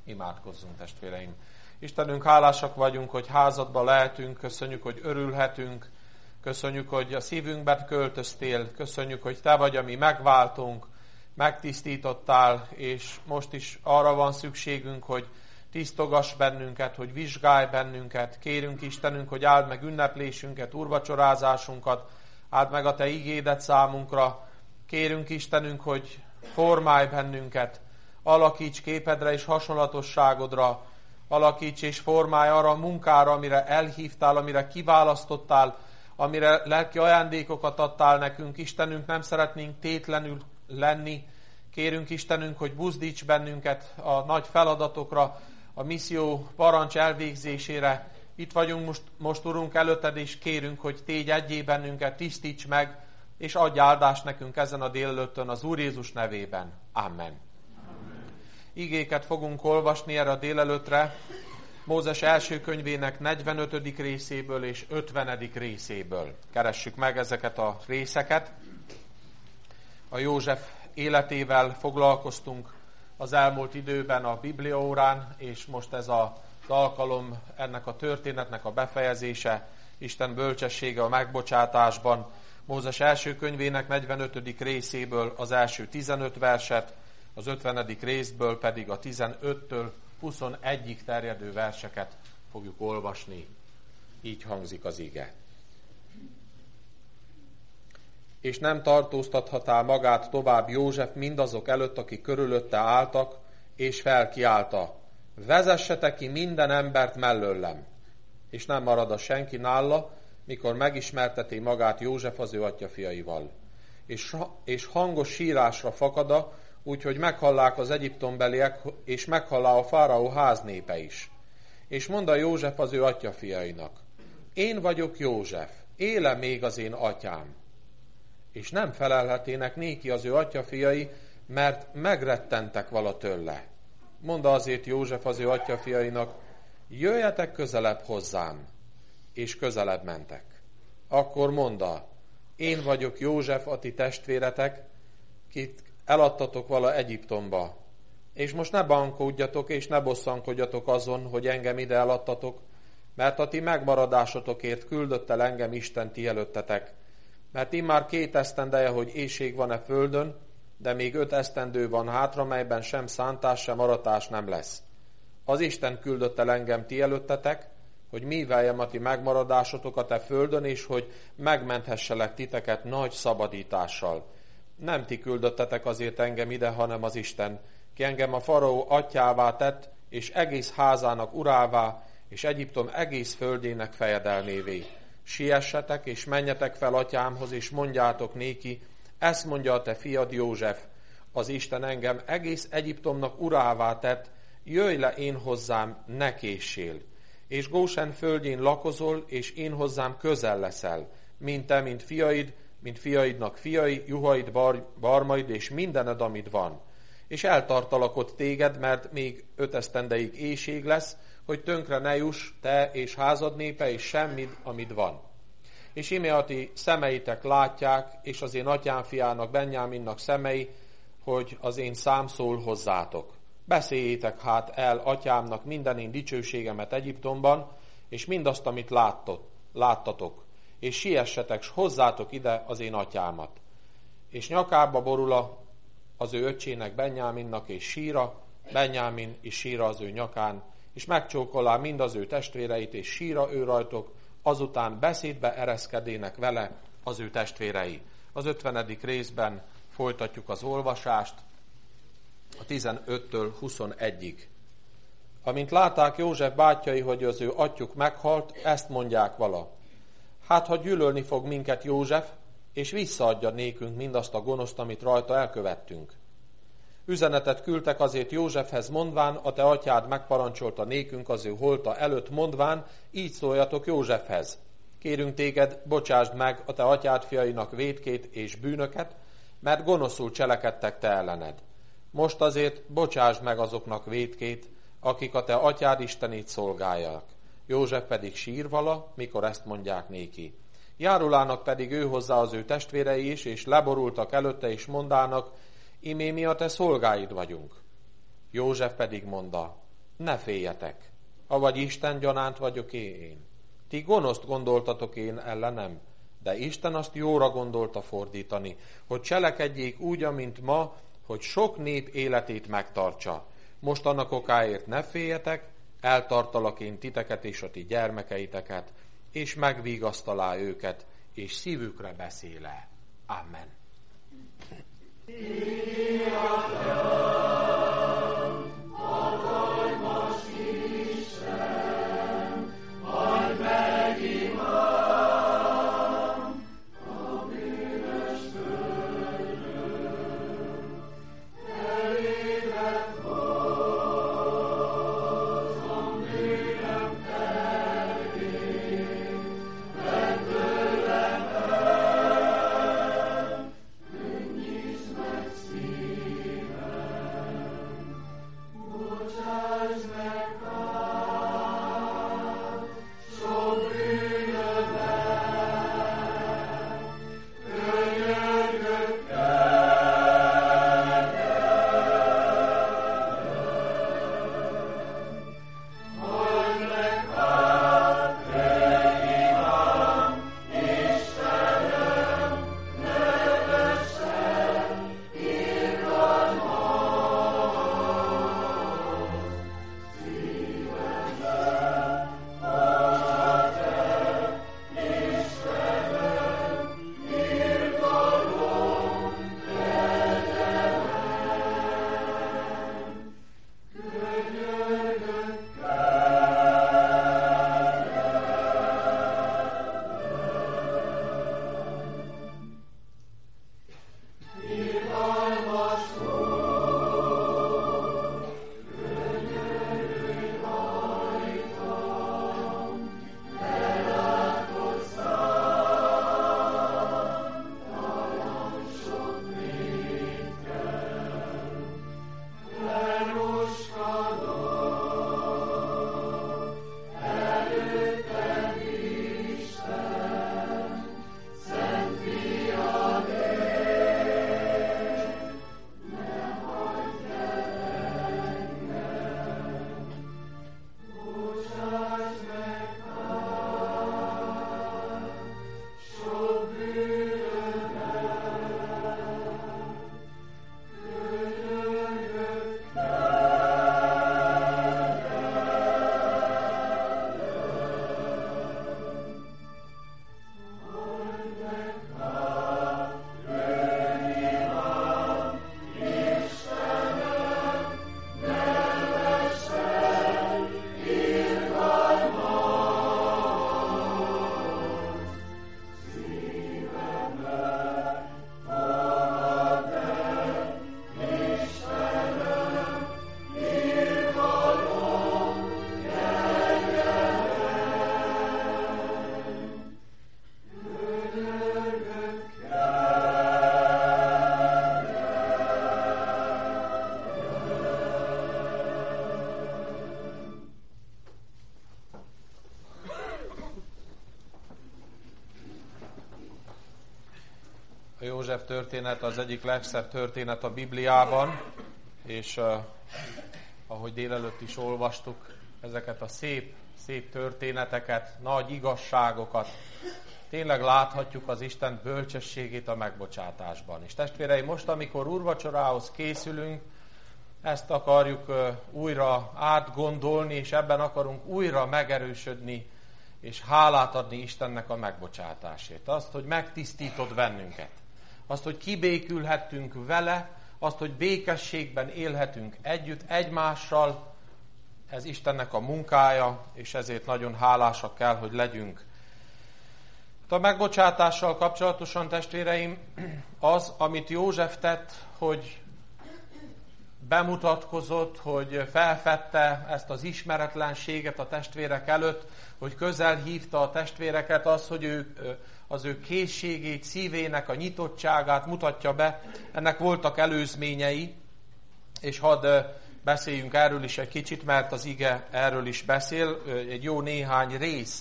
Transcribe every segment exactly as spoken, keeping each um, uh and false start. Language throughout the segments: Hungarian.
Imádkozzunk, testvéreim! Istenünk, hálásak vagyunk, hogy házadban lehetünk, köszönjük, hogy örülhetünk, köszönjük, hogy a szívünkben költöztél, köszönjük, hogy Te vagy a mi megváltunk, megtisztítottál, és most is arra van szükségünk, hogy tisztogass bennünket, hogy vizsgálj bennünket. Kérünk, Istenünk, hogy áld meg ünneplésünket, úrvacsorázásunkat, áld meg a Te igédet számunkra. Kérünk, Istenünk, hogy formálj bennünket, alakíts képedre és hasonlatosságodra, alakíts és formálj arra a munkára, amire elhívtál, amire kiválasztottál, amire lelki ajándékokat adtál nekünk. Istenünk, nem szeretnénk tétlenül lenni. Kérünk, Istenünk, hogy buzdíts bennünket a nagy feladatokra, a misszió parancs elvégzésére. Itt vagyunk most, most Urunk, előtted, és kérünk, hogy tégy egyé bennünket, tisztíts meg, és adj áldást nekünk ezen a délelőttön az Úr Jézus nevében. Amen. Igéket fogunk olvasni erre a délelőttre, Mózes első könyvének negyvenötödik részéből és ötvenedik részéből. Keressük meg ezeket a részeket. A József életével foglalkoztunk az elmúlt időben a bibliaórán, és most ez az alkalom ennek a történetnek a befejezése, Isten bölcsessége a megbocsátásban. Mózes első könyvének negyvenötödik részéből az első tizenöt verset, az ötvenedik részből pedig a tizenöttől huszonegyig terjedő verseket fogjuk olvasni. Így hangzik az ige. És nem tartóztathatál magát tovább József mindazok előtt, akik körülötte álltak, és felkiálta: vezessetek ki minden embert mellőlem. És nem marad a senki nála, mikor megismerteti magát József az ő atyafiaival. És, és hangos sírásra fakada, úgyhogy meghallák az egyiptombeliek, és meghallá a fáraó háznépe is. És mondta József az ő atyafiainak: én vagyok József, éle még az én atyám. És nem felelhetének néki az ő atyafiai, mert megrettentek vala tőle. Mondta azért József az ő atyafiainak: jöjjetek közelebb hozzám. És közelebb mentek. Akkor mondta: én vagyok József, a ti testvéretek, kit eladtatok vala Egyiptomba. És most ne bankódjatok, és ne bosszankodjatok azon, hogy engem ide eladtatok, mert a ti megmaradásotokért küldött el engem Isten ti előttetek. Mert immár két esztendeje, hogy éhség van-e földön, de még öt esztendő van hátra, melyben sem szántás, sem aratás nem lesz. Az Isten küldött el engem ti előttetek, hogy míveljem a ti megmaradásotokat e földön, és hogy megmenthesselek titeket nagy szabadítással. Nem ti küldöttetek azért engem ide, hanem az Isten, ki engem a faraó atyává tett, és egész házának urává, és Egyiptom egész földének fejedelmévé. Siessetek, és menjetek fel atyámhoz, és mondjátok néki: ezt mondja a te fiad József, az Isten engem egész Egyiptomnak urává tett, jöjj le én hozzám, ne késsél. És Gósen földjén lakozol, és én hozzám közel leszel, mint te, mint fiaid, mint fiaidnak fiai, juhaid, bar, barmaid, és mindened, amit van. És eltartalak ott téged, mert még öt esztendeig éhség lesz, hogy tönkre ne juss, te és házad népe, és semmid, amit van. És íme a ti szemeitek látják, és az én atyám fiának, Benjáminnak szemei, hogy az én szám szól hozzátok. Beszéljétek hát el atyámnak minden én dicsőségemet Egyiptomban, és mindazt, amit láttot, láttatok, és siessetek, s hozzátok ide az én atyámat. És nyakába borul az ő öccsének, Benjáminnak, és síra, Benjámin is síra az ő nyakán, és megcsókolá mind az ő testvéreit, és síra ő rajtok, azután beszédbe ereszkedének vele az ő testvérei. Az ötvenedik részben folytatjuk az olvasást, a tizenöttől huszonegyig. Amint látták József bátyjai, hogy az ő atyjuk meghalt, ezt mondják vala: hát ha gyűlölni fog minket József, és visszaadja nékünk mindazt a gonoszt, amit rajta elkövettünk. Üzenetet küldtek azért Józsefhez mondván: a te atyád megparancsolta nékünk az ő holta előtt mondván, így szóljatok Józsefhez: kérünk téged, bocsásd meg a te atyád fiainak vétkét és bűnöket, mert gonoszul cselekedtek te ellened. Most azért bocsásd meg azoknak vétkét, akik a te atyád istenét szolgálják. József pedig sír vala, mikor ezt mondják néki. Járulának pedig ő hozzá az ő testvérei is, és leborultak előtte, és mondának: imé mi a te szolgáid vagyunk. József pedig mondta: ne féljetek, avagy Isten gyanánt vagyok én. Ti gonoszt gondoltatok én ellenem, de Isten azt jóra gondolta fordítani, hogy cselekedjék úgy, amint ma, hogy sok nép életét megtartsa. Most annak okáért ne féljetek, eltartalak én titeket és a ti gyermekeiteket, és megvigasztalá őket, és szívükre beszéle. Amen. József történet az egyik legszebb történet a Bibliában, és uh, ahogy délelőtt is olvastuk, ezeket a szép, szép történeteket, nagy igazságokat, tényleg láthatjuk az Isten bölcsességét a megbocsátásban. És testvéreim, most, amikor úrvacsorához készülünk, ezt akarjuk uh, újra átgondolni, és ebben akarunk újra megerősödni, és hálát adni Istennek a megbocsátásért. Azt, hogy megtisztított bennünket. Azt, hogy kibékülhettünk vele, azt, hogy békességben élhetünk együtt egymással, ez Istennek a munkája, és ezért nagyon hálásak kell, hogy legyünk. A megbocsátással kapcsolatosan, testvéreim, az, amit József tett, hogy bemutatkozott, hogy felfedte ezt az ismeretlenséget a testvérek előtt, hogy közel hívta a testvéreket, az, hogy ő, az ő készségét, szívének a nyitottságát mutatja be. Ennek voltak előzményei, és hadd beszéljünk erről is egy kicsit, mert az ige erről is beszél, egy jó néhány rész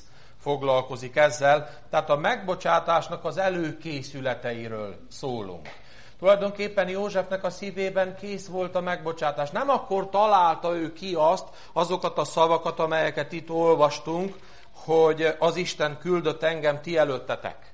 foglalkozik ezzel. Tehát a megbocsátásnak az előkészületeiről szólunk. Tulajdonképpen Józsefnek a szívében kész volt a megbocsátás. Nem akkor találta ő ki azt, azokat a szavakat, amelyeket itt olvastunk, hogy az Isten küldött engem ti előttetek.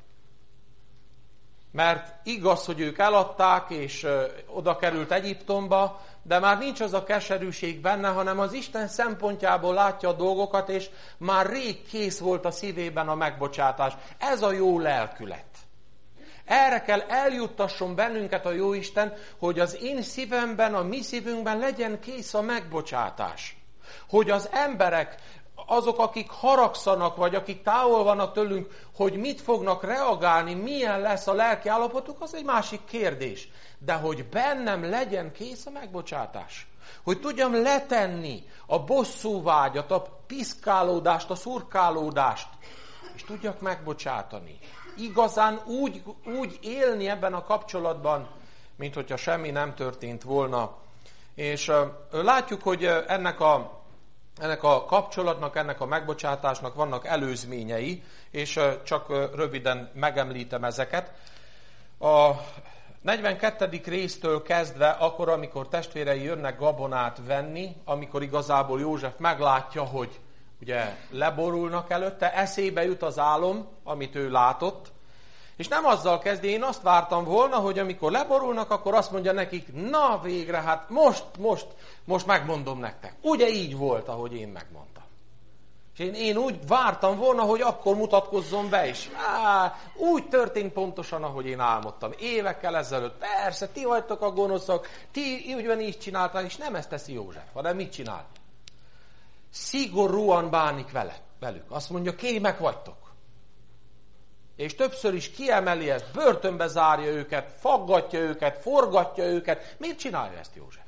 Mert igaz, hogy ők eladták, és oda került Egyiptomba, de már nincs az a keserűség benne, hanem az Isten szempontjából látja a dolgokat, és már rég kész volt a szívében a megbocsátás. Ez a jó lelkület. Erre kell eljuttasson bennünket a Jóisten, hogy az én szívemben, a mi szívünkben legyen kész a megbocsátás. Hogy az emberek, azok, akik haragszanak, vagy akik távol vannak tőlünk, hogy mit fognak reagálni, milyen lesz a lelki állapotuk, az egy másik kérdés. De hogy bennem legyen kész a megbocsátás. Hogy tudjam letenni a bosszúvágyat, a piszkálódást, a szurkálódást, és tudjak megbocsátani. Igazán úgy, úgy élni ebben a kapcsolatban, mint hogyha semmi nem történt volna. És uh, látjuk, hogy ennek a Ennek a kapcsolatnak, ennek a megbocsátásnak vannak előzményei, és csak röviden megemlítem ezeket. A negyvenkettedik résztől kezdve, akkor, amikor testvérei jönnek gabonát venni, amikor igazából József meglátja, hogy ugye leborulnak előtte, eszébe jut az álom, amit ő látott, és nem azzal kezdi, én azt vártam volna, hogy amikor leborulnak, akkor azt mondja nekik, na végre, hát most, most, most megmondom nektek. Ugye így volt, ahogy én megmondtam. És én, én úgy vártam volna, hogy akkor mutatkozzon be is. Á, úgy történt pontosan, ahogy én álmodtam. Évekkel ezelőtt, persze, ti vagytok a gonoszok, ti ugyanígy csinálták, és nem ezt teszi József, hanem mit csinál? Szigorúan bánik vele, velük. Azt mondja, kémek vagytok. És többször is kiemeli ezt, börtönbe zárja őket, faggatja őket, forgatja őket. Miért csinálja ezt József?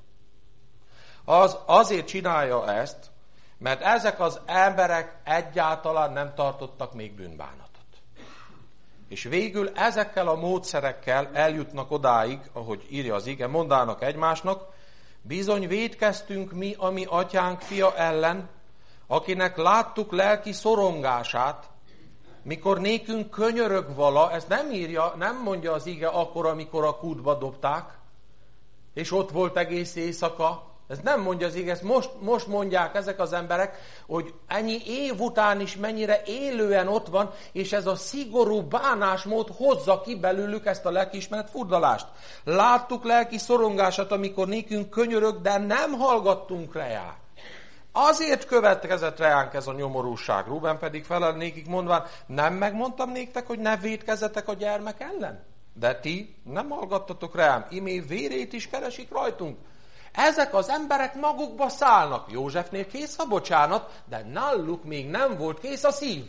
Az azért csinálja ezt, mert ezek az emberek egyáltalán nem tartottak még bűnbánatot. És végül ezekkel a módszerekkel eljutnak odáig, ahogy írja az ige, mondának egymásnak, bizony vétkeztünk mi a mi atyánk fia ellen, akinek láttuk lelki szorongását, mikor nékünk könyörög vala, ezt nem írja, nem mondja az ige akkor, amikor a kútba dobták, és ott volt egész éjszaka. Ez nem mondja az ige, ezt most, most mondják ezek az emberek, hogy ennyi év után is mennyire élően ott van, és ez a szigorú bánásmód hozza ki belőlük ezt a lelkiismeret furdalást. Láttuk lelki szorongását, amikor nékünk könyörög, de nem hallgattunk rá. Azért következett reánk ez a nyomorúság. Rúben pedig felel nékik mondván, nem megmondtam néktek, hogy ne vétkezzetek a gyermek ellen? De ti nem hallgattatok rám, imé vérét is keresik rajtunk. Ezek az emberek magukba szállnak. Józsefnél kész a bocsánat, de náluk még nem volt kész a szív.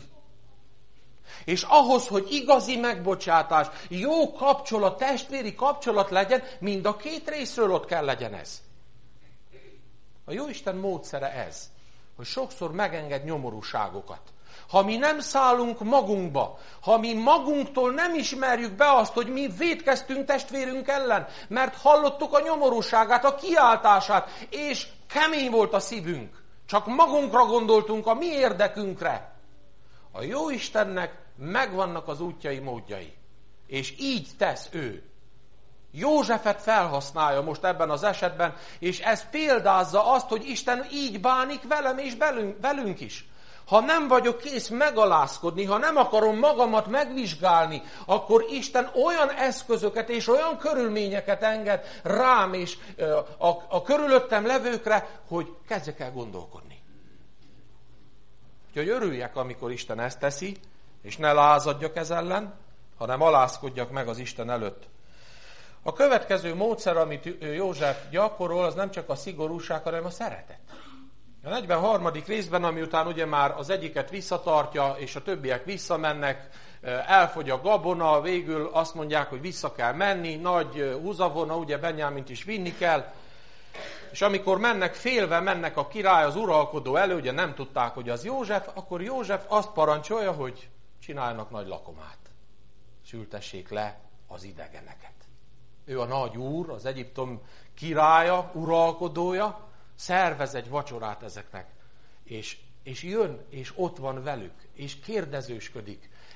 És ahhoz, hogy igazi megbocsátás, jó kapcsolat, testvéri kapcsolat legyen, mind a két részről ott kell legyen ez. A Jóisten módszere ez, hogy sokszor megenged nyomorúságokat. Ha mi nem szállunk magunkba, ha mi magunktól nem ismerjük be azt, hogy mi vétkeztünk testvérünk ellen, mert hallottuk a nyomorúságát, a kiáltását, és kemény volt a szívünk, csak magunkra gondoltunk, a mi érdekünkre. A Jóistennek megvannak az útjai, módjai, és így tesz ő. Józsefet felhasználja most ebben az esetben, és ez példázza azt, hogy Isten így bánik velem és velünk, velünk is. Ha nem vagyok kész megalázkodni, ha nem akarom magamat megvizsgálni, akkor Isten olyan eszközöket és olyan körülményeket enged rám és a, a, a körülöttem levőkre, hogy kezdjek el gondolkodni. Úgyhogy örüljek, amikor Isten ezt teszi, és ne lázadjak ez ellen, hanem alázkodjak meg az Isten előtt. A következő módszer, amit József gyakorol, az nem csak a szigorúság, hanem a szeretet. A negyvenharmadik részben, ami után ugye már az egyiket visszatartja, és a többiek visszamennek, elfogy a gabona, végül azt mondják, hogy vissza kell menni, nagy húzavona, ugye Benjamint is vinni kell, és amikor mennek, félve mennek a király, az uralkodó elő, ugye nem tudták, hogy az József, akkor József azt parancsolja, hogy csináljanak nagy lakomát, és ültessék le az idegeneket. Ő a nagy úr, az Egyiptom királya, uralkodója, szervez egy vacsorát ezeknek, és, és jön, és ott van velük, és kérdezősködik,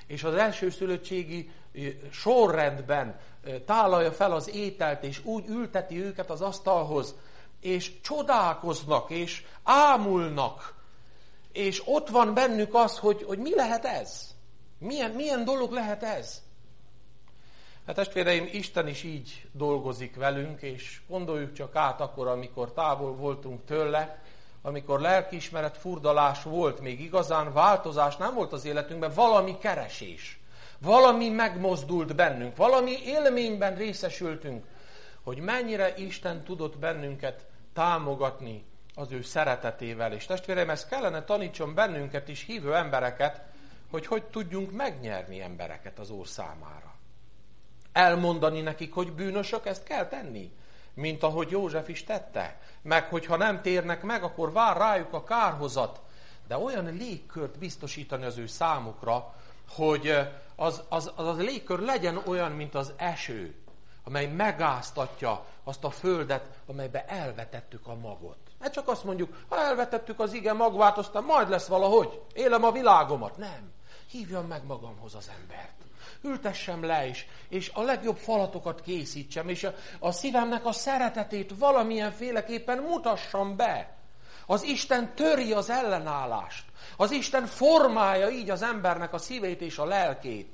és az elsőszülöttségi sorrendben tálalja fel az ételt, és úgy ülteti őket az asztalhoz, és csodálkoznak, és ámulnak, és ott van bennük az, hogy, hogy mi lehet ez? Milyen, milyen dolog lehet ez? Hát testvéreim, Isten is így dolgozik velünk, és gondoljuk csak át akkor, amikor távol voltunk tőle, amikor lelkiismeret furdalás volt, még igazán változás nem volt az életünkben, valami keresés, valami megmozdult bennünk, valami élményben részesültünk, hogy mennyire Isten tudott bennünket támogatni az ő szeretetével. És testvéreim, ez kellene tanítson bennünket is, hívő embereket, hogy hogy tudjunk megnyerni embereket az Úr számára. Elmondani nekik, hogy bűnösök, ezt kell tenni, mint ahogy József is tette. Meg, hogyha nem térnek meg, akkor vár rájuk a kárhozat. De olyan légkört biztosítani az ő számukra, hogy az, az, az, az légkör legyen olyan, mint az eső, amely megáztatja azt a földet, amelybe elvetettük a magot. Hát csak azt mondjuk, ha elvetettük az ige magvát, aztán majd lesz valahogy, élem a világomat. Nem. Hívjam meg magamhoz az embert. Ültessem le is, és a legjobb falatokat készítsem, és a, a szívemnek a szeretetét valamilyen féleképpen mutassam be. Az Isten töri az ellenállást. Az Isten formálja így az embernek a szívét és a lelkét.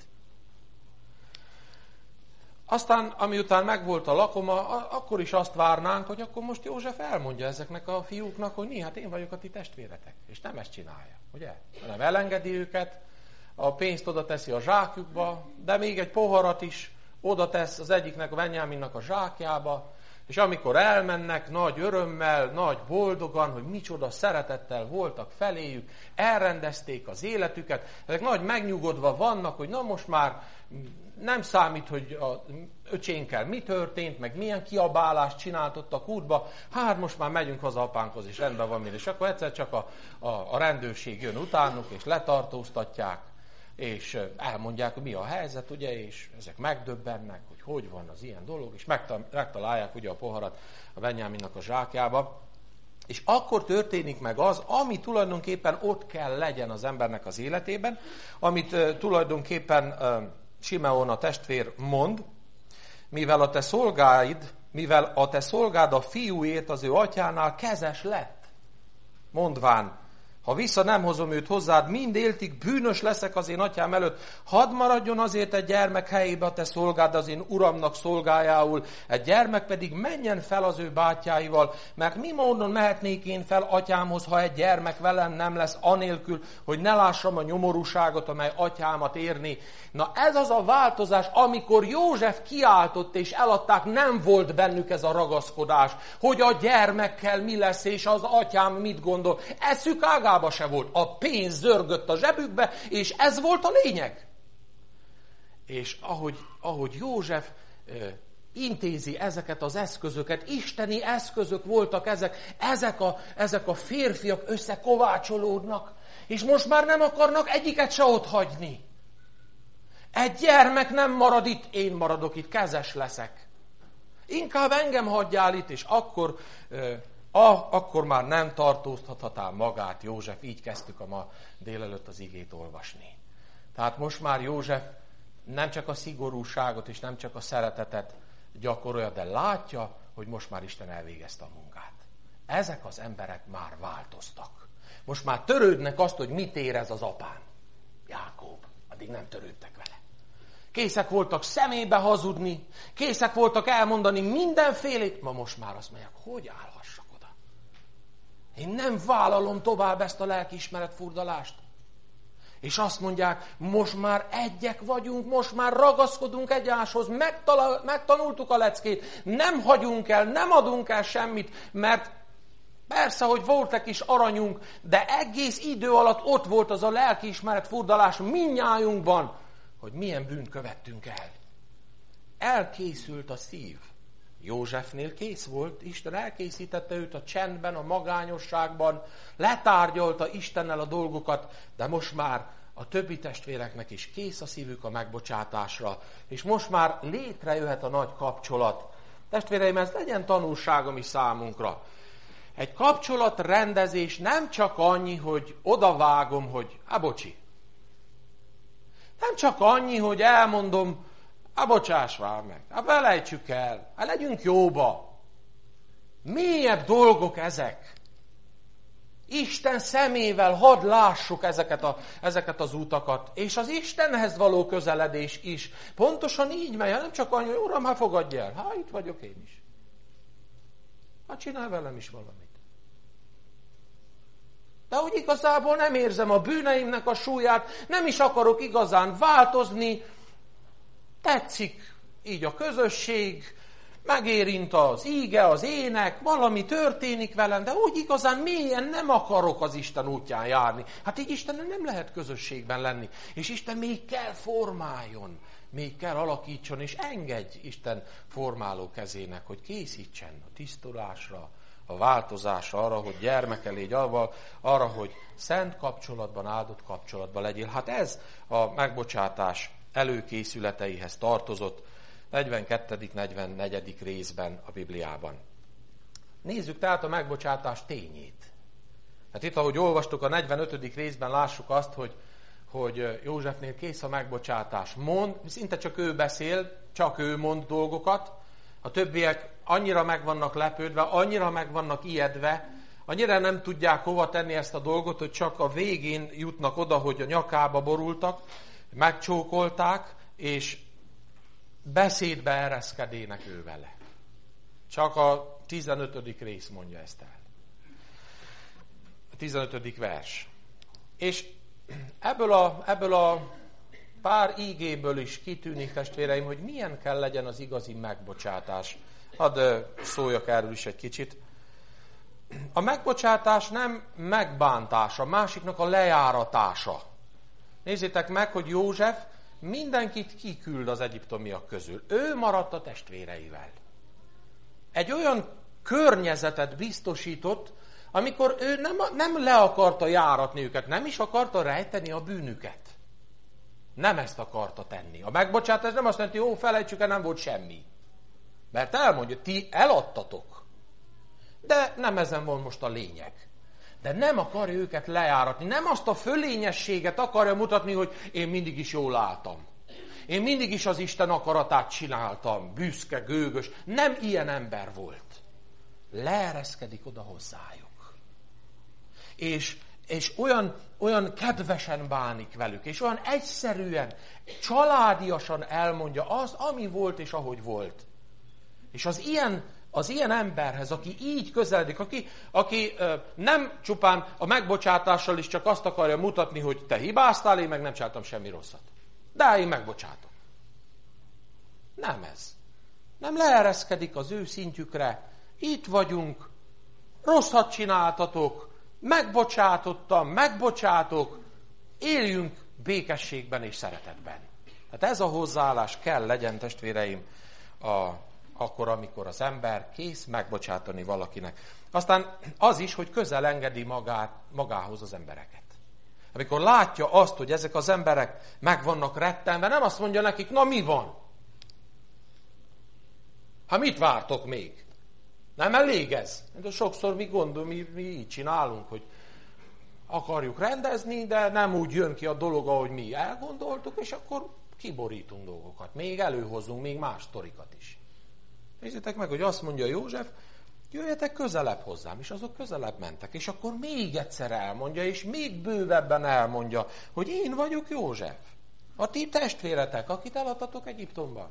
Aztán, amiután megvolt a lakoma, akkor is azt várnánk, hogy akkor most József elmondja ezeknek a fiúknak, hogy mi, hát én vagyok a ti testvéretek. És nem ezt csinálja, ugye? Hanem elengedi őket, a pénzt oda teszi a zsákjukba, de még egy poharat is oda tesz az egyiknek, a Benjáminnak a zsákjába, és amikor elmennek nagy örömmel, nagy boldogan, hogy micsoda szeretettel voltak feléjük, elrendezték az életüket, ezek nagy megnyugodva vannak, hogy na most már nem számít, hogy a öcsénkkel mi történt, meg milyen kiabálást csináltottak útba, hát most már megyünk haza apánkhoz, és rendben van minden. És akkor egyszer csak a, a, a rendőrség jön utánuk, és letartóztatják, és elmondják, hogy mi a helyzet, ugye, és ezek megdöbbennek, hogy hogy van az ilyen dolog, és megtalálják ugye a poharat a Benjáminnak a zsákjába. És akkor történik meg az, ami tulajdonképpen ott kell legyen az embernek az életében, amit uh, tulajdonképpen uh, Simeon a testvér mond, mivel a te szolgáid, mivel a te szolgád a fiúért az ő atyánál kezes lett, mondván, ha vissza nem hozom őt hozzád, mind éltig bűnös leszek az én atyám előtt. Hadd maradjon azért egy gyermek helyébe a te szolgád az én uramnak szolgájául, egy gyermek pedig menjen fel az ő bátyáival, mert mi módon mehetnék én fel atyámhoz, ha egy gyermek velem nem lesz, anélkül, hogy ne lássam a nyomorúságot, amely atyámat érni. Na ez az a változás, amikor József kiáltott és eladták, nem volt bennük ez a ragaszkodás, hogy a gyermekkel mi lesz, és az atyám mit gondol. Eszük ágában se volt. A pénz zörgött a zsebükbe, és ez volt a lényeg. És ahogy, ahogy József eh, intézi ezeket az eszközöket, isteni eszközök voltak ezek, ezek a, ezek a férfiak összekovácsolódnak, és most már nem akarnak egyiket se ott hagyni. Egy gyermek nem marad itt, én maradok itt, kezes leszek. Inkább engem hagyjál itt, és akkor... Eh, Ah, akkor már nem tartóztathatál magát, József, így kezdtük a ma délelőtt az igét olvasni. Tehát most már József nem csak a szigorúságot és nem csak a szeretetet gyakorolja, de látja, hogy most már Isten elvégezte a munkát. Ezek az emberek már változtak. Most már törődnek azt, hogy mit érez az apám. Jákob, addig nem törődtek vele. Készek voltak szemébe hazudni, készek voltak elmondani mindenfélét, ma most már azt mondják, hogy állhassak oda. Én nem vállalom tovább ezt a lelkiismeret furdalást. És azt mondják, most már egyek vagyunk, most már ragaszkodunk egymáshoz, megtalál, megtanultuk a leckét, nem hagyunk el, nem adunk el semmit, mert persze, hogy voltak is aranyunk, de egész idő alatt ott volt az a lelkiismeret furdalás mindnyájunkban, hogy milyen bűnt követtünk el. Elkészült a szív. Józsefnél kész volt, Isten elkészítette őt a csendben, a magányosságban, letárgyalta Istennel a dolgokat, de most már a többi testvéreknek is kész a szívük a megbocsátásra, és most már létrejöhet a nagy kapcsolat. Testvéreim, ez legyen tanulságom is számunkra. Egy kapcsolatrendezés nem csak annyi, hogy odavágom, hogy á, bocsi. Nem csak annyi, hogy elmondom, hát bocsáss már meg, hát felejtsük el, hát legyünk jóba. Mélyebb dolgok ezek. Isten szemével hadd lássuk ezeket, a, ezeket az utakat, és az Istenhez való közeledés is. Pontosan így megy, nem csak annyi, hogy Uram, hát fogadj el, hát itt vagyok én is. Hát csinálj velem is valamit. De úgy igazából nem érzem a bűneimnek a súlyát, nem is akarok igazán változni, tetszik így a közösség, megérint az íge, az ének, valami történik velem, de úgy igazán mélyen nem akarok az Isten útján járni. Hát így Istennel nem lehet közösségben lenni. És Isten még kell formáljon, még kell alakítson, és engedj Isten formáló kezének, hogy készítsen a tisztulásra, a változásra, arra, hogy gyermeke légy, arra, arra, hogy szent kapcsolatban, áldott kapcsolatban legyél. Hát ez a megbocsátás előkészületeihez tartozott negyvenkettedik negyvennegyedik részben a Bibliában. Nézzük tehát a megbocsátás tényét. Hát itt, ahogy olvastuk a negyvenötödik részben, lássuk azt, hogy, hogy Józsefnél kész a megbocsátás. Mond, szinte csak ő beszél, csak ő mond dolgokat, a többiek annyira meg vannak lepődve, annyira meg vannak ijedve, annyira nem tudják hova tenni ezt a dolgot, hogy csak a végén jutnak oda, hogy a nyakába borultak, megcsókolták, és beszédbe ereszkedének ő vele. Csak a tizenötödik rész mondja ezt el. A tizenötödik vers. És ebből a, ebből a pár ígéből is kitűnik, testvéreim, hogy milyen kell legyen az igazi megbocsátás. Hadd szóljak erről is egy kicsit. A megbocsátás nem megbántása, másiknak a lejáratása. Nézzétek meg, hogy József mindenkit kiküld az egyiptomiak közül. Ő maradt a testvéreivel. Egy olyan környezetet biztosított, amikor ő nem, nem le akarta járatni őket, nem is akarta rejteni a bűnüket. Nem ezt akarta tenni. A megbocsátás nem azt jelenti, hogy ó, felejtsük el, nem volt semmi. Mert elmondja, ti eladtatok. De nem ezen van most a lényeg. De nem akarja őket lejáratni. Nem azt a fölényességet akarja mutatni, hogy én mindig is jól álltam. Én mindig is az Isten akaratát csináltam. Büszke, gőgös. Nem ilyen ember volt. Leereszkedik oda hozzájuk. És, és olyan, olyan kedvesen bánik velük. És olyan egyszerűen, családiasan elmondja az, ami volt és ahogy volt. És az ilyen, az ilyen emberhez, aki így közeledik, aki, aki ö, nem csupán a megbocsátással is csak azt akarja mutatni, hogy te hibáztál, én meg nem csináltam semmi rosszat. De én megbocsátok. Nem ez. Nem leereszkedik az ő szintjükre. Itt vagyunk, rosszat csináltatok, megbocsátottam, megbocsátok, éljünk békességben és szeretetben. Tehát ez a hozzáállás kell legyen, testvéreim, a akkor, amikor az ember kész megbocsátani valakinek. Aztán az is, hogy közel engedi magát, magához az embereket. Amikor látja azt, hogy ezek az emberek meg vannak rettenve, nem azt mondja nekik, na mi van? Hát mit vártok még? Nem elég ez? De sokszor mi gondolunk, mi, mi így csinálunk, hogy akarjuk rendezni, de nem úgy jön ki a dolog, ahogy mi elgondoltuk, és akkor kiborítunk dolgokat. Még előhozunk még más sztorikat is. Nézzétek meg, hogy azt mondja József, jöjjetek közelebb hozzám, és azok közelebb mentek. És akkor még egyszer elmondja, és még bővebben elmondja, hogy én vagyok József. A ti testvéretek, akit eladtatok Egyiptomban.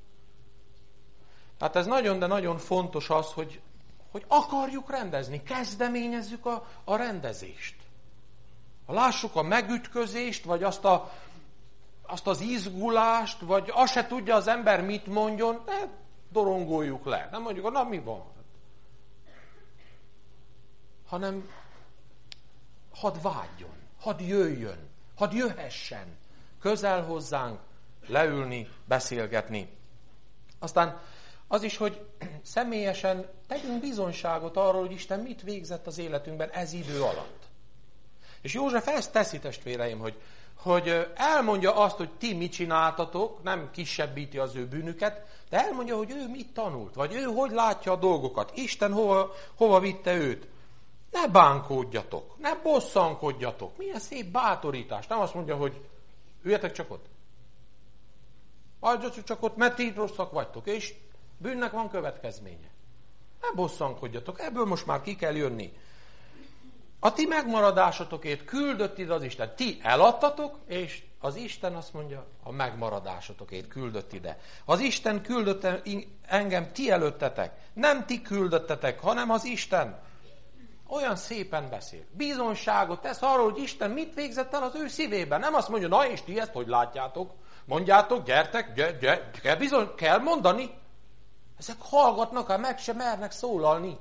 Hát ez nagyon, de nagyon fontos az, hogy, hogy akarjuk rendezni, kezdeményezzük a, a rendezést. Ha lássuk a megütközést, vagy azt, a, azt az izgulást, vagy azt se tudja az ember mit mondjon, de dorongoljuk le. Nem mondjuk, na mi van? Hanem hadd vágyjon, hadd jöjjön, hadd jöhessen közel hozzánk, leülni, beszélgetni. Aztán az is, hogy személyesen tegyünk bizonyságot arról, hogy Isten mit végzett az életünkben ez idő alatt. És József ezt teszi, testvéreim, hogy, hogy elmondja azt, hogy ti mit csináltatok, nem kisebbíti az ő bűnüket, de elmondja, hogy ő mit tanult, vagy ő hogy látja a dolgokat, Isten hova, hova vitte őt. Ne bánkódjatok, ne bosszankodjatok. Milyen szép bátorítás. Nem azt mondja, hogy Üljetek csak ott. Hagyjatok csak ott, mert ti rosszak vagytok, és bűnnek van következménye. Ne bosszankodjatok, ebből most már ki kell jönni. A ti megmaradásotokért küldött ide az Isten. Ti eladtatok, és az Isten azt mondja, a megmaradásotokért küldött ide. Az Isten küldött engem ti előttetek. Nem ti küldöttetek, hanem az Isten. Olyan szépen beszél. Bizonságot tesz arról, hogy Isten mit végzett el az ő szívében. Nem azt mondja, na és ti ezt hogy látjátok? Mondjátok, gyertek, gyere, gyere, kell, bizony, kell mondani. Ezek hallgatnak, meg sem mernek szólalni.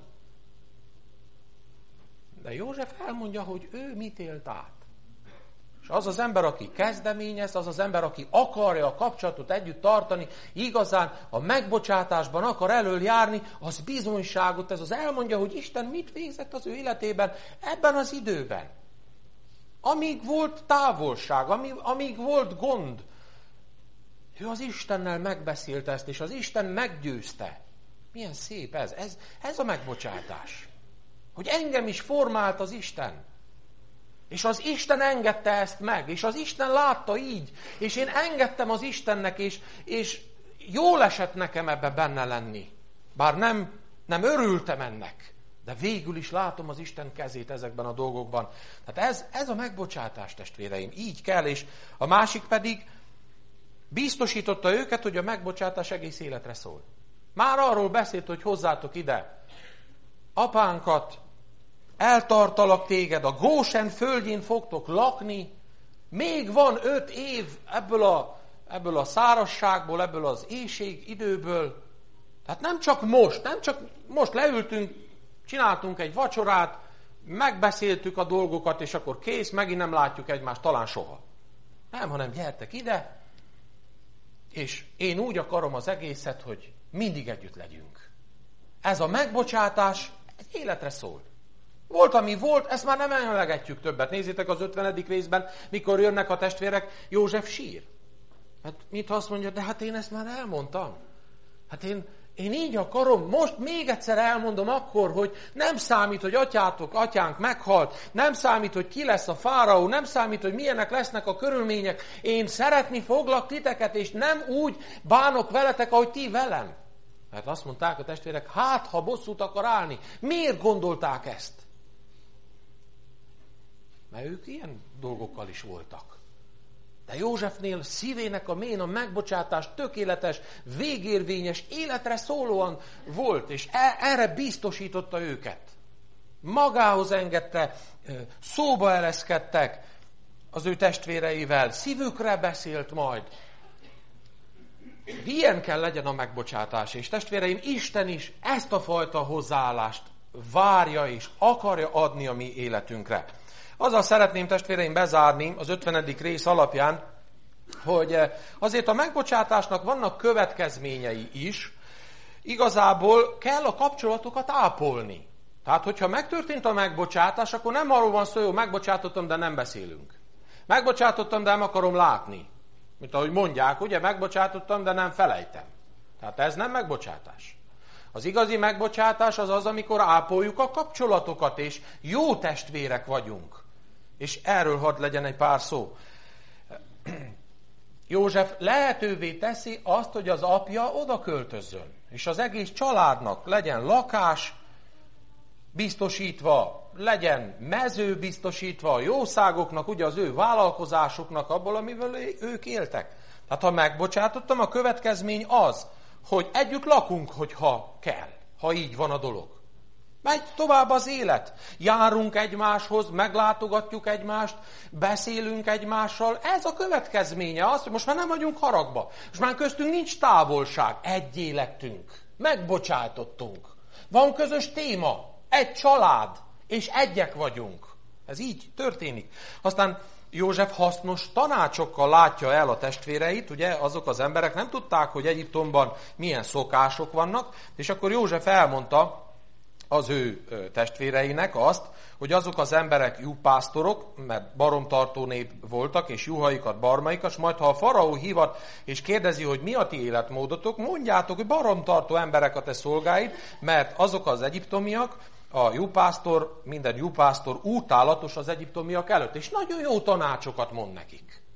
De József elmondja, hogy ő mit élt át. És az az ember, aki kezdeményez, az az ember, aki akarja a kapcsolatot együtt tartani, igazán a megbocsátásban akar elől járni, az bizonyságot, ez az elmondja, hogy Isten mit végzett az ő életében ebben az időben. Amíg volt távolság, amíg, amíg volt gond, ő az Istennel megbeszélte ezt, és az Isten meggyőzte. Milyen szép ez, ez, ez a megbocsátás. Hogy engem is formált az Isten. És az Isten engedte ezt meg, és az Isten látta így, és én engedtem az Istennek, és, és jól esett nekem ebbe benne lenni. Bár nem, nem örültem ennek, de végül is látom az Isten kezét ezekben a dolgokban. Tehát ez, ez a megbocsátás, testvéreim, így kell, és a másik pedig biztosította őket, hogy a megbocsátás egész életre szól. Már arról beszélt, hogy hozzátok ide apánkat, eltartalak téged, a Gósen földjén fogtok lakni, még van öt év ebből a, ebből a szárazságból, ebből az éhség időből. Tehát nem csak most, nem csak most leültünk, csináltunk egy vacsorát, megbeszéltük a dolgokat, és akkor kész, megint nem látjuk egymást, talán soha. Nem, hanem gyertek ide, és én úgy akarom az egészet, hogy mindig együtt legyünk. Ez a megbocsátás ez életre szól. Volt, ami volt, ezt már nem emlegetjük többet. Nézzétek az ötvenedik részben, mikor jönnek a testvérek, József sír. Hát mit azt mondja, de hát én ezt már elmondtam. Hát én, én így akarom, most még egyszer elmondom akkor, hogy nem számít, hogy atyátok, atyánk meghalt, nem számít, hogy ki lesz a fáraó, nem számít, hogy milyenek lesznek a körülmények. Én szeretni foglak titeket, és nem úgy bánok veletek, ahogy ti velem. Mert azt mondták a testvérek, hát ha bosszút akar állni. Miért gondolták ezt? Mert ők ilyen dolgokkal is voltak. De Józsefnél szívének a mén a megbocsátás tökéletes, végérvényes, életre szólóan volt, és erre biztosította őket. Magához engedte, szóba ereszkedtek az ő testvéreivel, szívükre beszélt majd. Ilyen kell legyen a megbocsátás, és testvéreim, Isten is ezt a fajta hozzáállást várja és akarja adni a mi életünkre. Azzal szeretném, testvéreim, bezárni az ötvenedik rész alapján, hogy azért a megbocsátásnak vannak következményei is, igazából kell a kapcsolatokat ápolni. Tehát, hogyha megtörtént a megbocsátás, akkor nem arról van szó, hogy megbocsátottam, de nem beszélünk. Megbocsátottam, de nem akarom látni. Mint ahogy mondják, ugye, megbocsátottam, de nem felejtem. Tehát ez nem megbocsátás. Az igazi megbocsátás az az, amikor ápoljuk a kapcsolatokat, és jó testvérek vagyunk. És erről hadd legyen egy pár szó. József lehetővé teszi azt, hogy az apja oda költözzön, és az egész családnak legyen lakás biztosítva, legyen mező biztosítva a jószágoknak, ugye az ő vállalkozásuknak, abból, amivel ők éltek. Tehát ha megbocsátottam, a következmény az, hogy együtt lakunk, hogyha kell, ha így van a dolog. Megy tovább az élet. Járunk egymáshoz, meglátogatjuk egymást, beszélünk egymással. Ez a következménye az, hogy most már nem vagyunk haragba. Most már köztünk nincs távolság. Egyé lettünk. Megbocsátottunk. Van közös téma. Egy család. És egyek vagyunk. Ez így történik. Aztán József hasznos tanácsokkal látja el a testvéreit, ugye azok az emberek nem tudták, hogy Egyiptomban milyen szokások vannak, és akkor József elmondta az ő testvéreinek azt, hogy azok az emberek juhásztorok, mert baromtartó nép voltak, és juhaikat, barmaikat, és majd ha a faraó hívat, és kérdezi, hogy mi a ti életmódotok, mondjátok, hogy baromtartó emberek a te szolgáid, mert azok az egyiptomiak, a juhásztor, minden juhásztor útálatos az egyiptomiak előtt, és nagyon jó tanácsokat mond nekik.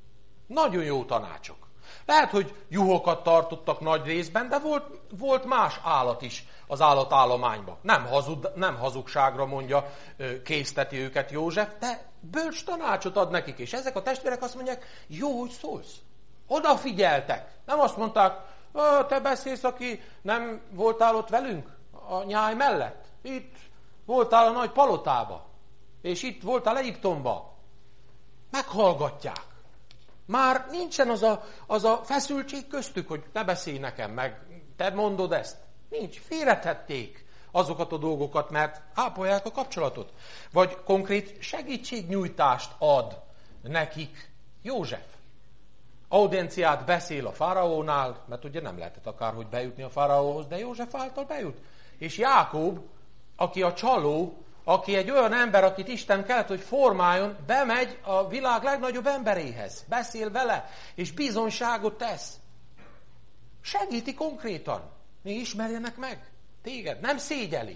Nagyon jó tanácsok. Lehet, hogy juhokat tartottak nagy részben, de volt, volt más állat is az állatállományban. Nem, hazud, nem hazugságra mondja, készteti őket József, de bölcs tanácsot ad nekik. És ezek a testvérek azt mondják, jó, hogy szólsz. Odafigyeltek. Nem azt mondták, te beszélsz, aki nem voltál ott velünk a nyáj mellett. Itt voltál a nagy palotába. És itt voltál Egyiptomba. Meghallgatják. Már nincsen az a, az a feszültség köztük, hogy ne beszélj nekem meg, te mondod ezt. Nincs, félretették azokat a dolgokat, mert ápolják a kapcsolatot. Vagy konkrét segítségnyújtást ad nekik József. Audienciát beszél a fáraónál, mert ugye nem lehetett akárhogy bejutni a fáraóhoz, de József által bejut. És Jákob, aki a csaló, aki egy olyan ember, akit Isten kellett, hogy formáljon, bemegy a világ legnagyobb emberéhez, beszél vele, és bizonyságot tesz. Segíti konkrétan. Mi ismerjenek meg téged. Nem szégyeli.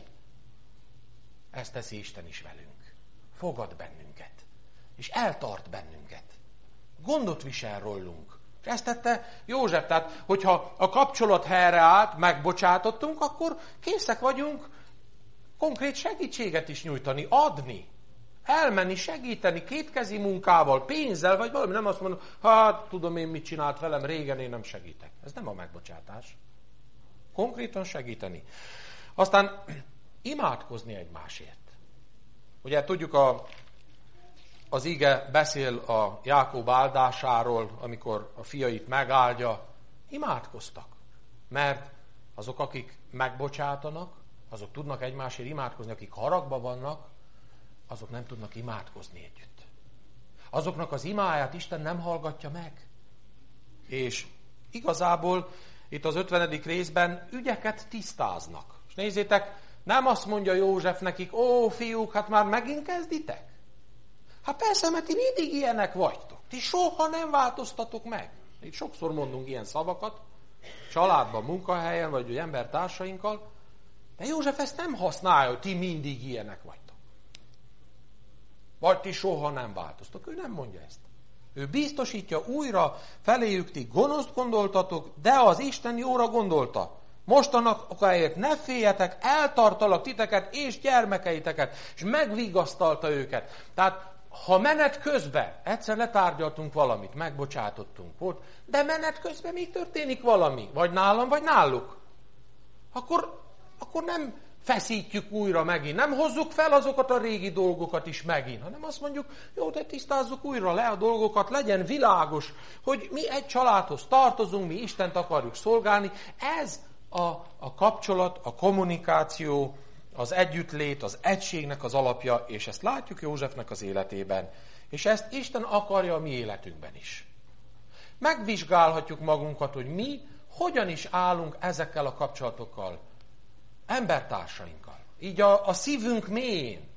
Ezt teszi Isten is velünk. Fogad bennünket. És eltart bennünket. Gondot visel rólunk. És ezt tette József. Tehát, hogyha a kapcsolat helyreállt, megbocsátottunk, akkor készek vagyunk konkrét segítséget is nyújtani, adni, elmenni, segíteni, kétkezi munkával, pénzzel, vagy valami. Nem azt mondom, hát tudom én mit csinált velem, régen én nem segítek. Ez nem a megbocsátás. Konkrétan segíteni. Aztán imádkozni egymásért. Ugye tudjuk, a, az ige beszél a Jákob áldásáról, amikor a fiait megáldja. Imádkoztak. Mert azok, akik megbocsátanak, azok tudnak egymásért imádkozni, akik haragban vannak, azok nem tudnak imádkozni együtt. Azoknak az imáját Isten nem hallgatja meg. És igazából itt az ötvenedik részben ügyeket tisztáznak. És nézzétek, nem azt mondja József nekik, ó fiúk, hát már megint kezditek? Hát persze, mert ti mindig ilyenek vagytok. Ti soha nem változtatok meg. Itt sokszor mondunk ilyen szavakat, családban, munkahelyen, vagy embertársainkkal, de József ezt nem használja, hogy ti mindig ilyenek vagytok. Vagy ti soha nem változtok. Ő nem mondja ezt. Ő biztosítja újra feléjük, ti gonoszt gondoltatok, de az Isten jóra gondolta. Mostanak okáért ne féljetek, eltartalak titeket és gyermekeiteket, és megvigasztalta őket. Tehát ha menet közben egyszer letárgyaltunk valamit, megbocsátottunk volt, de menet közben még történik valami, vagy nálam, vagy náluk, akkor akkor nem feszítjük újra megint, nem hozzuk fel azokat a régi dolgokat is megint, hanem azt mondjuk, jó, de tisztázzuk újra le a dolgokat, legyen világos, hogy mi egy családhoz tartozunk, mi Istent akarjuk szolgálni. Ez a, a kapcsolat, a kommunikáció, az együttlét, az egységnek az alapja, és ezt látjuk Józsefnek az életében, és ezt Isten akarja a mi életünkben is. Megvizsgálhatjuk magunkat, hogy mi hogyan is állunk ezekkel a kapcsolatokkal, embertársainkkal. Így a, a szívünk mélyén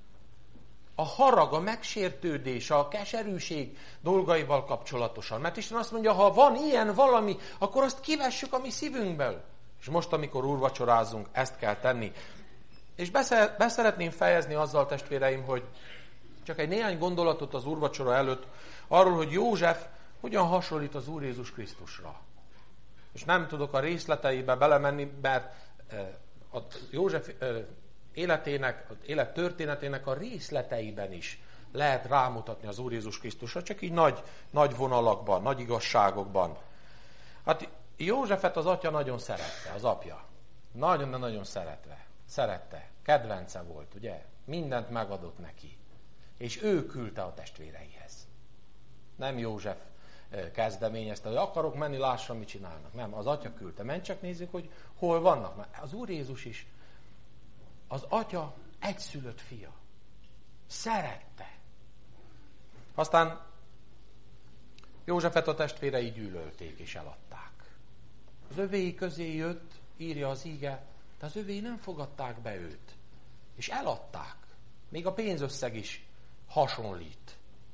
a harag, a megsértődés, a keserűség dolgaival kapcsolatosan. Mert Isten azt mondja, ha van ilyen valami, akkor azt kivessük a mi szívünkből. És most, amikor úrvacsorázunk, ezt kell tenni. És beszeretném fejezni azzal, testvéreim, hogy csak egy néhány gondolatot az úrvacsora előtt arról, hogy József hogyan hasonlít az Úr Jézus Krisztusra. És nem tudok a részleteibe belemenni, mert a József életének, az élet történetének a részleteiben is lehet rámutatni az Úr Jézus Krisztusra, csak így nagy, nagy vonalakban, nagy igazságokban. Hát Józsefet az atya nagyon szerette, az apja. Nagyon-nagyon szeretve. Szerette. Kedvence volt, ugye? Mindent megadott neki. És ő küldte a testvéreihez. Nem József kezdeményezte, hogy akarok menni, lássam, mit csinálnak. Nem, az atya küldte. Menj csak nézzük, hogy hol vannak. Mert az Úr Jézus is az atya egyszülött fia. Szerette. Aztán Józsefet a testvérei gyűlölték és eladták. Az övéi közé jött, írja az íge, de az övéi nem fogadták be őt. És eladták. Még a pénzösszeg is hasonlít.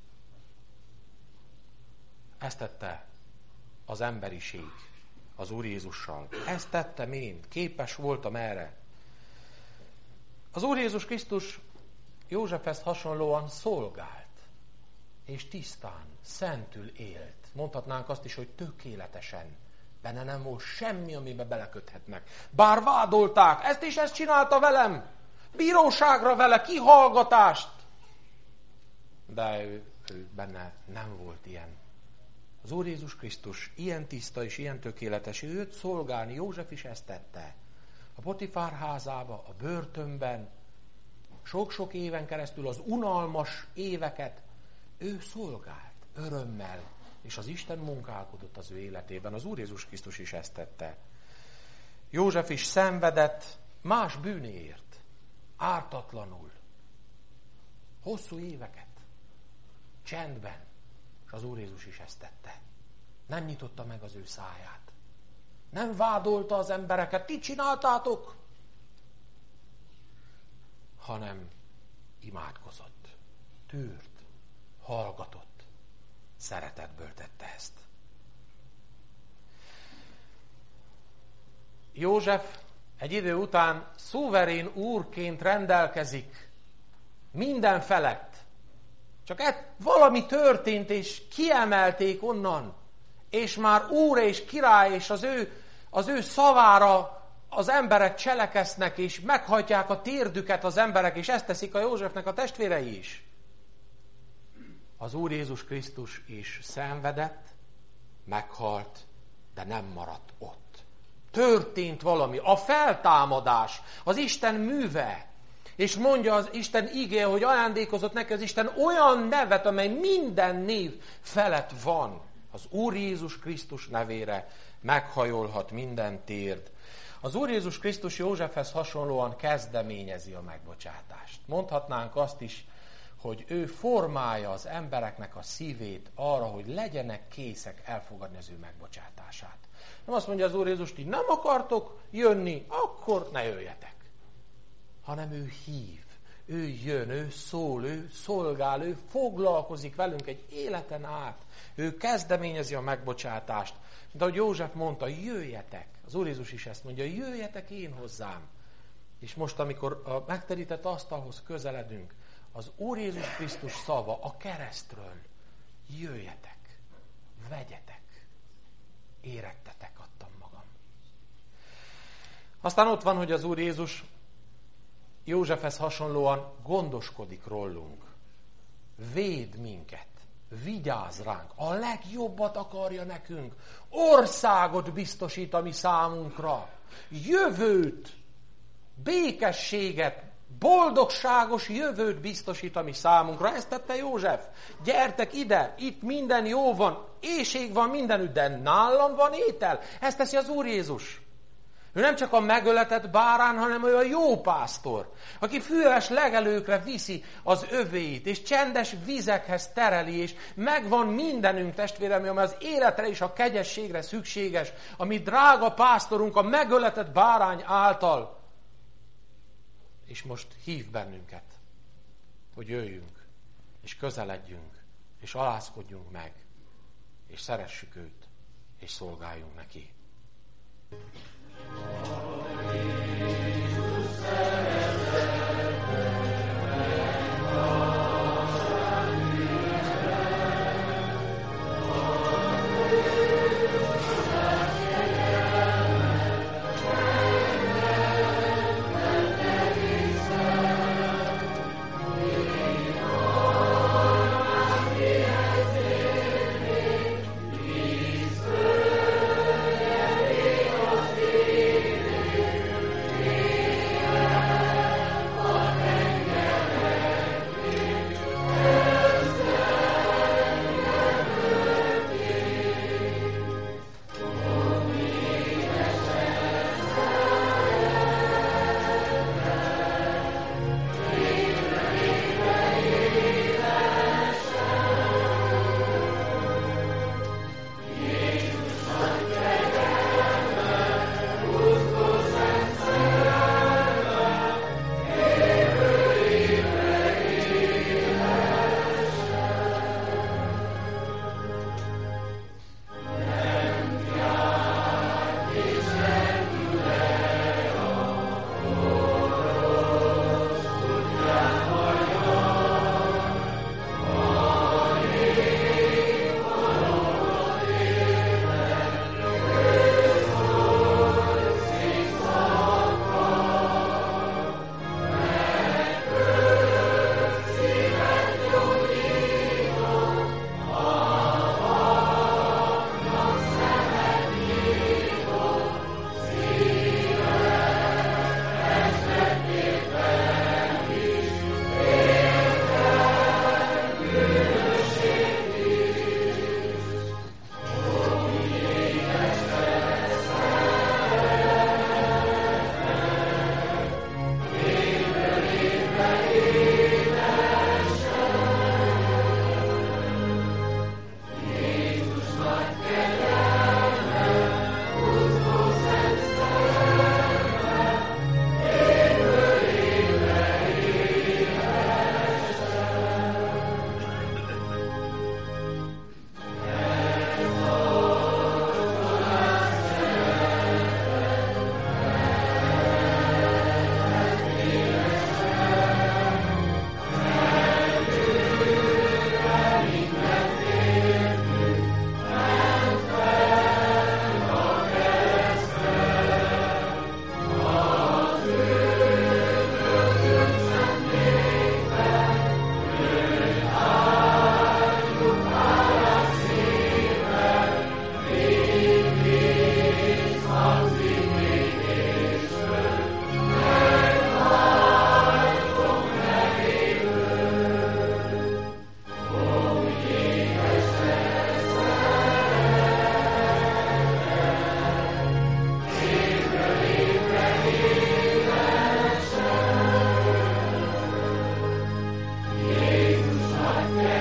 Ezt tette az emberiség az Úr Jézussal. Ezt tettem én. Képes voltam erre. Az Úr Jézus Krisztus Józsefhez hasonlóan szolgált, és tisztán, szentül élt. mondhatnánk azt is, hogy tökéletesen. Benne nem volt semmi, amiben beleköthetnek. Bár vádolták, ezt is ezt csinálta velem. Bíróságra vele, kihallgatást. De ő, ő benne nem volt ilyen. Az Úr Jézus Krisztus ilyen tiszta és ilyen tökéletes, ő őt szolgálni, József is ezt tette. A Potifár házába, a börtönben, sok-sok éven keresztül az unalmas éveket ő szolgált örömmel, és az Isten munkálkodott az ő életében. Az Úr Jézus Krisztus is ezt tette. József is szenvedett más bűnéért, ártatlanul. Hosszú éveket, csendben, és az Úr Jézus is ezt tette. Nem nyitotta meg az ő száját. Nem vádolta az embereket, ti csináltátok, hanem imádkozott, tűrt, hallgatott, szeretetből tette ezt. József egy idő után szuverén úrként rendelkezik minden felett. Csak ett, valami történt, és kiemelték onnan, és már úr és király, és az ő, az ő szavára az emberek cseleksznek, és meghajtják a térdüket az emberek, és ezt teszik a Józsefnek a testvérei is. Az Úr Jézus Krisztus is szenvedett, meghalt, de nem maradt ott. Történt valami, a feltámadás, az Isten műve, és mondja az Isten igéje, hogy ajándékozott neki az Isten olyan nevet, amely minden név felett van. Az Úr Jézus Krisztus nevére meghajolhat minden térd. Az Úr Jézus Krisztus Józsefhez hasonlóan kezdeményezi a megbocsátást. Mondhatnánk azt is, hogy ő formálja az embereknek a szívét arra, hogy legyenek készek elfogadni az ő megbocsátását. Nem azt mondja az Úr Jézus, hogy nem akartok jönni, akkor ne jöjjetek. Hanem ő hív, ő jön, ő szól, ő szolgál, ő foglalkozik velünk egy életen át. Ő kezdeményezi a megbocsátást. De ahogy József mondta, jöjjetek. Az Úr Jézus is ezt mondja, jöjjetek én hozzám. És most, amikor a megterített asztalhoz közeledünk, az Úr Jézus Krisztus szava a keresztről, jöjjetek, vegyetek, érettetek adtam magam. Aztán ott van, hogy az Úr Jézus Józsefhez hasonlóan gondoskodik rólunk, véd minket, vigyáz ránk, a legjobbat akarja nekünk, országot biztosít a mi számunkra, jövőt, békességet, boldogságos jövőt biztosít a mi számunkra. Ezt tette József. Gyertek ide, itt minden jó van, éhség van mindenütt, de nálam van étel. Ezt teszi az Úr Jézus. Ő nem csak a megöletett bárán, hanem ő a jó pásztor, aki füves legelőkre viszi az övéit, és csendes vizekhez tereli, és megvan mindenünk, testvérem, ami az életre és a kegyességre szükséges, ami drága pásztorunk a megöletett bárány által. És most hív bennünket, hogy jöjjünk, és közeledjünk, és alázkodjunk meg, és szeressük őt, és szolgáljunk neki. Yeah.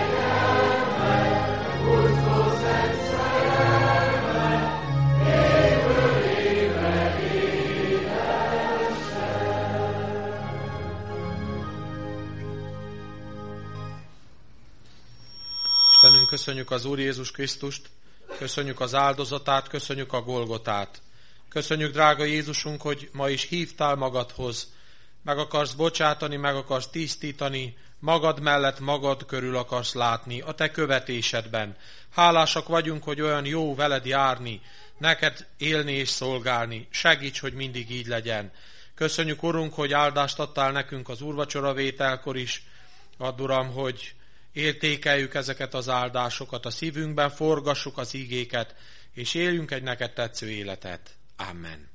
Istenünk, köszönjük az Úr Jézus Krisztust, köszönjük az áldozatát, köszönjük a Golgotát. Köszönjük, drága Jézusunk, hogy ma is hívtál magadhoz. Meg akarsz bocsátani, meg akarsz tisztítani, magad mellett magad körül akarsz látni, a te követésedben. Hálásak vagyunk, hogy olyan jó veled járni, neked élni és szolgálni. Segíts, hogy mindig így legyen. Köszönjük, Urunk, hogy áldást adtál nekünk az úrvacsoravételkor is. Add, Uram, hogy értékeljük ezeket az áldásokat, a szívünkben forgassuk az ígéket, és éljünk egy neked tetsző életet. Amen.